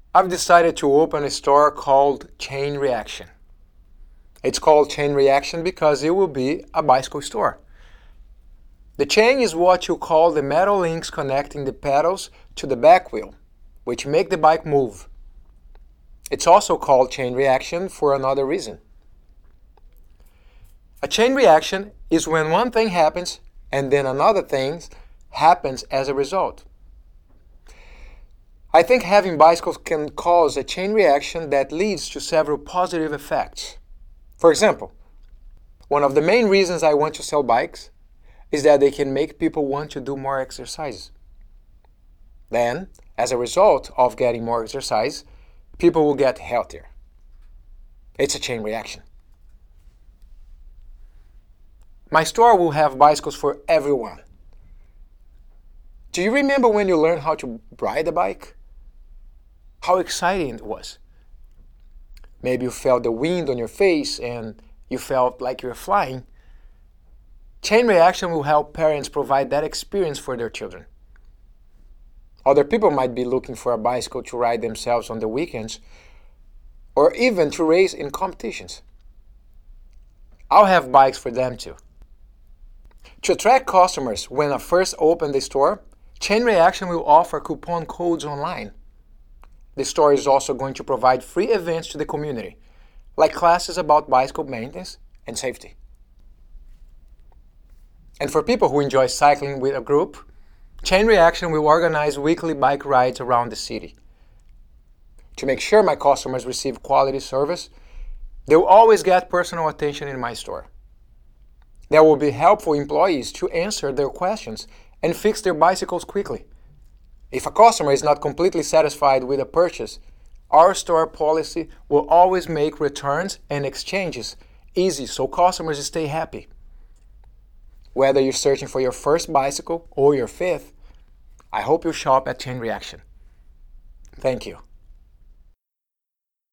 I've decided to open a store called Chain Reaction. It's called Chain Reaction because it will be a bicycle store. The chain is what you call the metal links connecting the pedals to the back wheel, which make the bike move. It's also called chain reaction for another reason. A chain reaction is when one thing happens and then another thing happens as a result. I think having bicycles can cause a chain reaction that leads to several positive effects. For example, one of the main reasons I want to sell bikes is that they can make people want to do more exercise. Then, as a result of getting more exercise, people will get healthier. It's a chain reaction. My store will have bicycles for everyone. Do you remember when you learned how to ride a bike? How exciting it was. Maybe you felt the wind on your face and you felt like you were flying. Chain reaction will help parents provide that experience for their children. Other people might be looking for a bicycle to ride themselves on the weekends or even to race in competitions. I'll have bikes for them too. To attract customers when I first open the store, Chain Reaction will offer coupon codes online. The store is also going to provide free events to the community, like classes about bicycle maintenance and safety. And for people who enjoy cycling with a group, Chain Reaction will organize weekly bike rides around the city. To make sure my customers receive quality service, they will always get personal attention in my store. There will be helpful employees to answer their questions and fix their bicycles quickly. If a customer is not completely satisfied with a purchase, our store policy will always make returns and exchanges easy so customers stay happy. Whether you're searching for your first bicycle or your fifth, I hope you shop at Chain Reaction. Thank you.